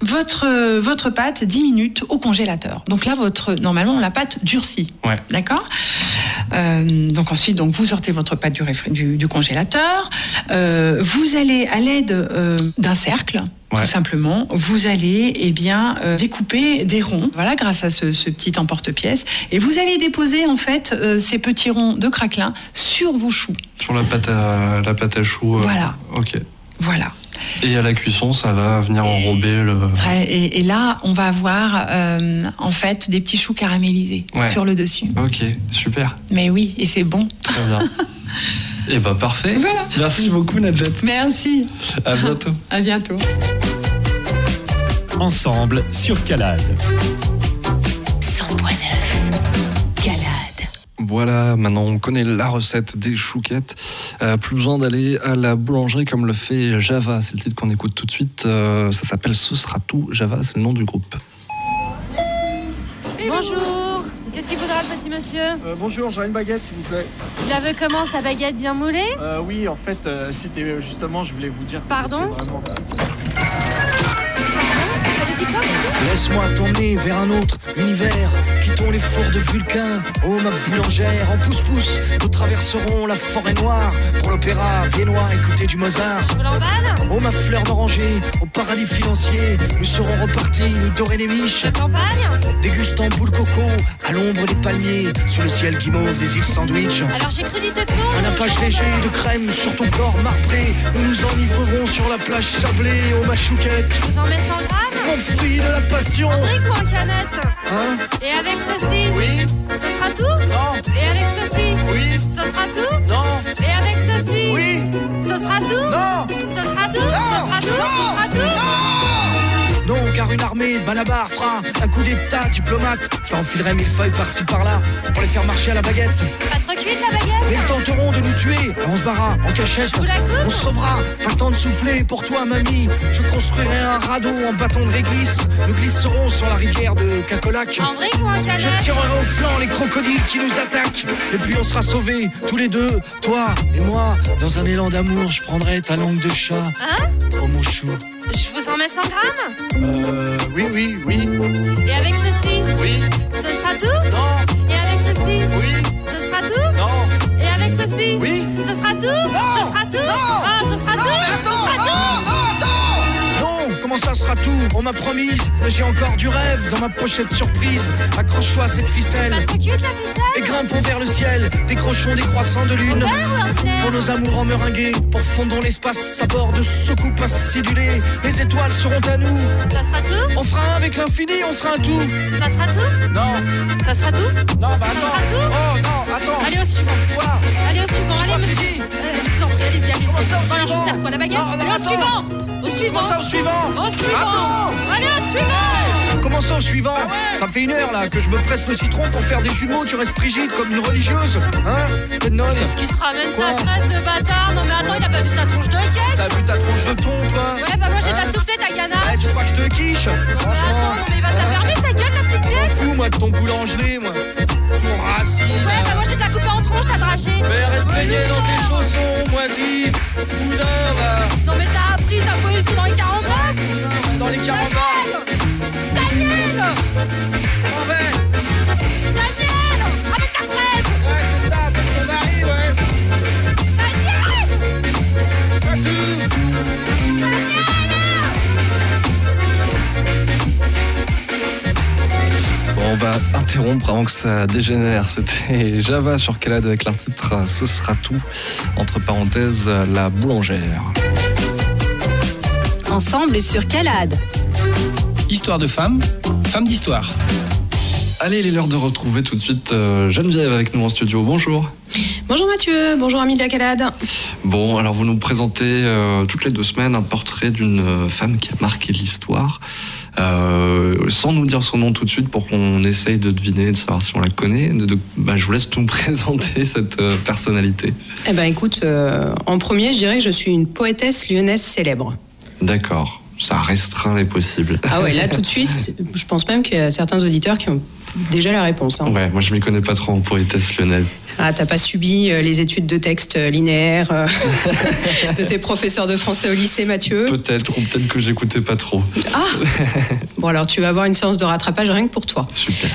votre, euh, votre pâte dix minutes au congélateur. Donc là, votre, normalement, la pâte durcit. Ouais. D'accord ? Euh, donc ensuite, donc vous sortez votre pâte du, réfr- du, du congélateur. Euh, vous allez à l'aide euh, d'un cercle. Ouais. Tout simplement, vous allez eh bien euh, découper des ronds, voilà, grâce à ce, ce petit emporte-pièce, et vous allez déposer en fait euh, ces petits ronds de craquelin sur vos choux. Sur la pâte à la pâte à choux. Euh, voilà. Ok. Voilà. Et à la cuisson, ça va venir enrober le. Et, et là, on va avoir euh, en fait des petits choux caramélisés ouais. sur le dessus. Ok, super. Mais oui, et c'est bon. Très bien. Et bah parfait. Voilà. Merci beaucoup Nadjet. Merci. À bientôt. À bientôt. Ensemble sur Calade. cent neuf Calade. Voilà, maintenant on connaît la recette des chouquettes. Euh, plus besoin d'aller à la boulangerie comme le fait Java. C'est le titre qu'on écoute tout de suite. Euh, ça s'appelle Ce sera tout. Java, c'est le nom du groupe. Bonjour. Qu'est-ce qu'il faudra, le petit monsieur ? euh, Bonjour, j'aurais une baguette s'il vous plaît. Il la veut comment, sa baguette bien moulée ? euh, Oui, en fait, euh, c'était justement, je voulais vous dire... Pardon ? Vraiment... Laisse-moi t'emmener vers un autre univers, quittons les fours de Vulcain. Oh ma boulangère, en pouce-pouce, nous traverserons la forêt noire pour l'opéra viennois, écouter du Mozart. Oh ma fleur d'oranger, au paradis financier, nous serons repartis, nous dorer les miches. Dégustant boule coco, à l'ombre des palmiers, sous le ciel guimauve des îles Sandwich. Alors j'ai cru dire tout. Un nappage léger de crème sur ton corps marbré, nous nous enivrerons sur la plage sablée. Oh ma chouquette, je vous en mets cent grammes. Mon fruit de la passion. En brique ou en canette? Hein? Et avec ceci? Oui. Ce sera tout? Non. Et avec ceci? Oui. Ce sera tout? Non. Et avec ceci? Oui. Ce sera tout? Non. Ce sera tout? Non. Ce sera tout? Non. Ce sera tout? Non. Non, car une armée de Malabar fera un coup d'état diplomate. Je t'enfilerai mille feuilles par-ci par-là pour les faire marcher à la baguette. Pas trop cuite la baguette? Mais ils tenteront de nous tuer. On se barra en cachette. Je vous la coupe. On se sauvera. Pas le temps de souffler pour toi, mamie. Je construirai un radeau en bâton de réglisse. Nous glisserons sur la rivière de Cacolac. En brique ou en canette? Je tirerai au flanc les crocodiles qui nous attaquent. Et puis on sera sauvés, tous les deux, toi et moi. Dans un élan d'amour, je prendrai ta langue de chat. Hein? Oh mon chou. Je vous en mets cent grammes? Euh, oui, oui, oui. Et avec ceci? Oui. Ce sera tout? Non. Et avec ceci? Oui. Ce sera tout? Non. Et avec ceci? Oui. Ce sera tout? Non. Ce sera tout? Non. Ah, ce sera non, tout? Mais attends. Ce sera non, tout? non, non, non. Comment ça sera tout? On m'a promis, mais j'ai encore du rêve dans ma pochette surprise. Accroche-toi à cette ficelle. Pas trop cute la ficelle? Et grimpons vers le ciel, décrochons des croissants de lune. Pour nos amours en meringués, pourfondons l'espace à bord de soucoupes acidulées. Les étoiles seront à nous. Ça sera tout? On fera un avec l'infini, on sera un tout. Ça sera tout? Non. Ça sera tout? Non, bah Ça attends. sera tout? Oh non, attends. Allez au suivant. Quoi? Allez au suivant, J'ai allez pas monsieur. fini. Euh, je vous en prie, allez-y, allez-y. Comment ça, au Bon, alors je vous suivant? sers quoi, la baguette? Non, non, Allez au attends. suivant. Au suivant. Comment ça au suivant? Au suivant. Attends. Allez au suivant. Comment ça au suivant? Ah ouais. Ça fait une heure là que je me presse le citron pour faire des jus de mots. Tu restes frigide comme une religieuse. Hein? T'es nonne. Qu'est-ce qui se ramène Quoi? sa tresse de bâtard? Non mais attends, il a pas vu sa tronche de caisse? T'as vu ta tronche de thon, toi? Ouais, bah moi j'ai Hein? pas soufflé ta ganache. Ouais, tu crois que je te quiche? Non mais Franchement. attends, non mais il va se fermer sa gueule la petite Je m'en pièce. fous, moi, de ton boulangerie, moi. Ton racine. Ouais, bah moi j'ai de la couper en tronche, t'as draché. Mais reste baigné dans tes chaussons, moisis. Boudin, va. Non mais t'as appris ta poésie dans les carambars? Dans les carambars. Daniel! Comment va? Daniel! Ramène ta fraise! Ouais, c'est ça, comme ton mari, ouais. Daniel! Fatou. Bon, on va interrompre avant que ça dégénère. C'était Java sur Calade avec leur titre Ce sera tout. Entre parenthèses, la boulangère. Ensemble sur Calade. Histoire de femme, femme d'histoire. Allez, il est l'heure de retrouver tout de suite euh, Geneviève avec nous en studio. Bonjour. Bonjour Mathieu, bonjour amis de la Calade. Bon, alors vous nous présentez euh, toutes les deux semaines un portrait d'une euh, femme qui a marqué l'histoire. Euh, sans nous dire son nom tout de suite pour qu'on essaye de deviner, de savoir si on la connaît. De, de, bah, je vous laisse nous présenter cette euh, personnalité. Eh ben écoute, euh, en premier je dirais que je suis une poétesse lyonnaise célèbre. D'accord. Ça restreint les possibles. Ah ouais, là tout de suite, je pense même qu'il y a certains auditeurs qui ont déjà la réponse. Hein. Ouais, moi je m'y connais pas trop en poétesse lyonnaise. Ah, t'as pas subi euh, les études de texte euh, linéaire euh, de tes professeurs de français au lycée, Mathieu? Peut-être, ou peut-être que j'écoutais pas trop. Ah bon, alors tu vas avoir une séance de rattrapage rien que pour toi. Super.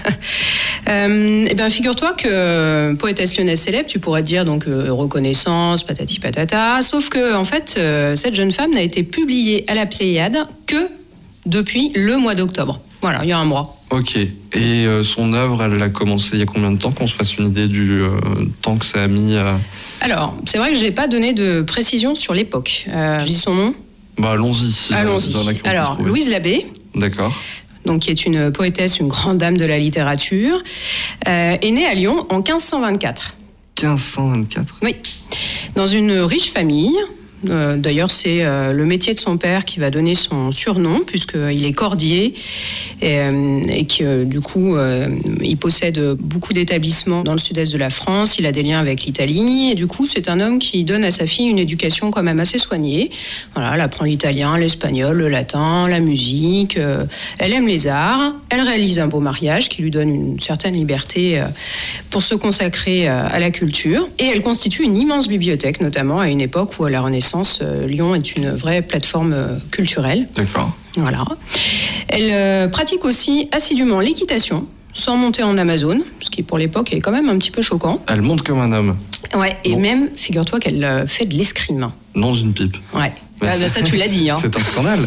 euh, eh bien, figure-toi que euh, poétesse lyonnaise célèbre, tu pourrais te dire donc euh, reconnaissance, patati patata, sauf que en fait, euh, cette jeune femme n'a été publiée à la Pléiade que depuis le mois d'octobre. Voilà, il y a un mois. Ok. Et euh, son œuvre, elle a commencé il y a combien de temps, qu'on se fasse une idée du euh, temps que ça a mis à... Alors, c'est vrai que je n'ai pas donné de précision sur l'époque. Euh, je dis son nom. Bah, allons-y. Si allons-y. Alors, Louise Labbé. D'accord. Donc, qui est une poétesse, une grande dame de la littérature, euh, est née à Lyon en quinze cent vingt-quatre. quinze cent vingt-quatre. Oui. Dans une riche famille. Euh, d'ailleurs, c'est euh, le métier de son père qui va donner son surnom, puisqu'il est cordier et, euh, et que euh, du coup, euh, il possède beaucoup d'établissements dans le sud-est de la France. Il a des liens avec l'Italie et du coup, c'est un homme qui donne à sa fille une éducation quand même assez soignée. Voilà, elle apprend l'italien, l'espagnol, le latin, la musique. Euh, elle aime les arts. Elle réalise un beau mariage qui lui donne une certaine liberté euh, pour se consacrer euh, à la culture. Et elle constitue une immense bibliothèque, notamment à une époque où, à la Renaissance, Lyon est une vraie plateforme culturelle. D'accord. Voilà. Elle euh, pratique aussi assidûment l'équitation, sans monter en Amazone, ce qui pour l'époque est quand même un petit peu choquant. Elle monte comme un homme. Ouais, et bon. Même, figure-toi qu'elle euh, fait de l'escrime. Non, une pipe. Ouais. Ah, bah ça, tu l'as dit. Hein. C'est un scandale.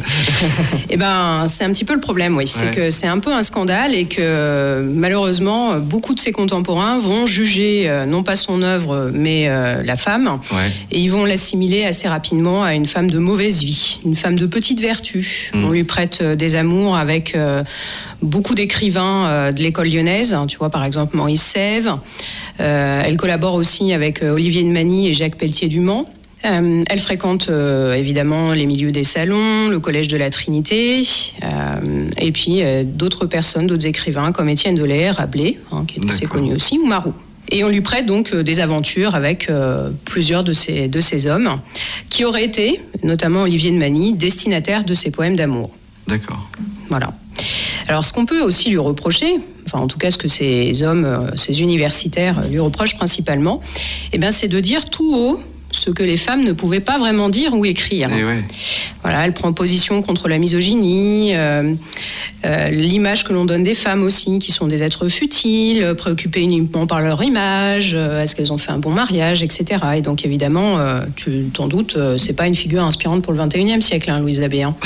Eh ben, c'est un petit peu le problème, oui. C'est ouais. que c'est un peu un scandale et que malheureusement, beaucoup de ses contemporains vont juger euh, non pas son œuvre, mais euh, la femme. Ouais. Et ils vont l'assimiler assez rapidement à une femme de mauvaise vie, une femme de petite vertu. Mmh. On lui prête euh, des amours avec euh, beaucoup d'écrivains euh, de l'école lyonnaise. Tu vois, par exemple, Maurice Sèvres. Euh, elle collabore aussi avec euh, Olivier de Magny et Jacques Pelletier-du-Mans. Euh, elle fréquente euh, évidemment les milieux des salons, le collège de la Trinité, euh, et puis euh, d'autres personnes, d'autres écrivains comme Étienne Delay, Rabelais, hein, qui est assez connu aussi, ou Marot. Et on lui prête donc euh, des aventures avec euh, plusieurs de ces, de ces hommes, qui auraient été, notamment Olivier de Magny, destinataires de ses poèmes d'amour. D'accord. Voilà. Alors, ce qu'on peut aussi lui reprocher, enfin, en tout cas, ce que ces hommes, ces universitaires lui reprochent principalement, eh bien, c'est de dire tout haut ce que les femmes ne pouvaient pas vraiment dire ou écrire. Et ouais. Voilà, elle prend position contre la misogynie, euh, euh, l'image que l'on donne des femmes aussi, qui sont des êtres futiles, préoccupées uniquement par leur image, euh, est-ce qu'elles ont fait un bon mariage, et cetera. Et donc évidemment, euh, tu t'en doutes, euh, c'est pas une figure inspirante pour le vingt et unième siècle, hein, Louise Labbé. Hein.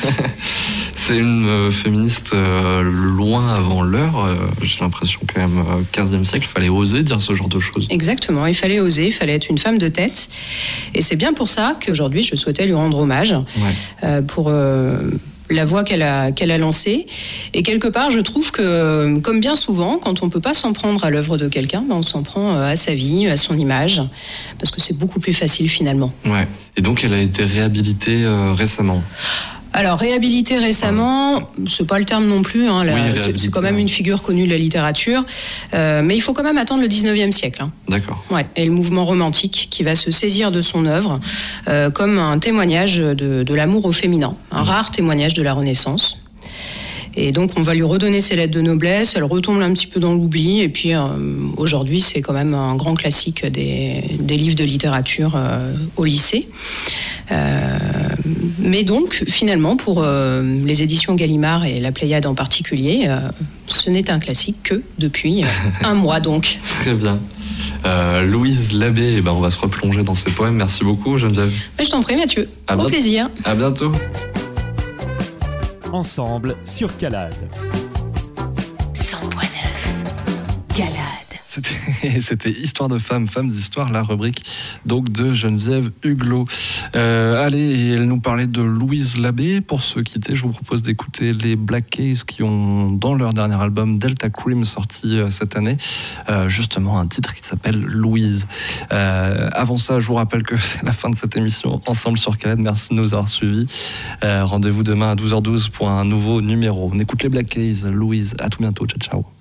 C'est une euh, féministe euh, loin avant l'heure. Euh, j'ai l'impression quand même, euh, quinzième siècle, il fallait oser dire ce genre de choses. Exactement, il fallait oser, il fallait être une femme de tête. Et c'est bien pour ça qu'aujourd'hui, je souhaitais lui rendre hommage ouais. euh, pour euh, la voix qu'elle a, qu'elle a lancée. Et quelque part, je trouve que, comme bien souvent, quand on ne peut pas s'en prendre à l'œuvre de quelqu'un, ben on s'en prend à sa vie, à son image, parce que c'est beaucoup plus facile finalement. Ouais. Et donc, elle a été réhabilitée euh, récemment. Alors, réhabilité récemment, c'est pas le terme non plus, hein, là, oui, c'est, c'est quand même une figure connue de la littérature, euh, mais il faut quand même attendre le dix-neuvième siècle. Hein. D'accord. Ouais, et le mouvement romantique qui va se saisir de son œuvre euh, comme un témoignage de, de l'amour au féminin, un mmh. rare témoignage de la Renaissance. Et donc, on va lui redonner ses lettres de noblesse, elle retombe un petit peu dans l'oubli, et puis euh, aujourd'hui, c'est quand même un grand classique des, des livres de littérature euh, au lycée. Euh, mais donc, finalement, pour euh, les éditions Gallimard et la Pléiade en particulier, euh, ce n'est un classique que depuis euh, un mois, donc. Très bien. Euh, Louise Labbé, eh ben, on va se replonger dans ses poèmes. Merci beaucoup, Geneviève. Mais je t'en prie, Mathieu. À Au bien... plaisir. À bientôt. Ensemble sur Calade. cent neuf Calade. C'était, c'était Histoire de femmes, femmes d'histoire, la rubrique donc de Geneviève Huglot. Euh, allez, elle nous parlait de Louise Labbé. Pour se quitter, je vous propose d'écouter les Black Keys qui ont, dans leur dernier album Delta Cream, sorti euh, cette année, euh, justement un titre qui s'appelle Louise. Euh, avant ça, je vous rappelle que c'est la fin de cette émission Ensemble sur Calade. Merci de nous avoir suivis. Euh, rendez-vous demain à douze heures douze pour un nouveau numéro. On écoute les Black Keys, Louise. À tout bientôt. Ciao, ciao.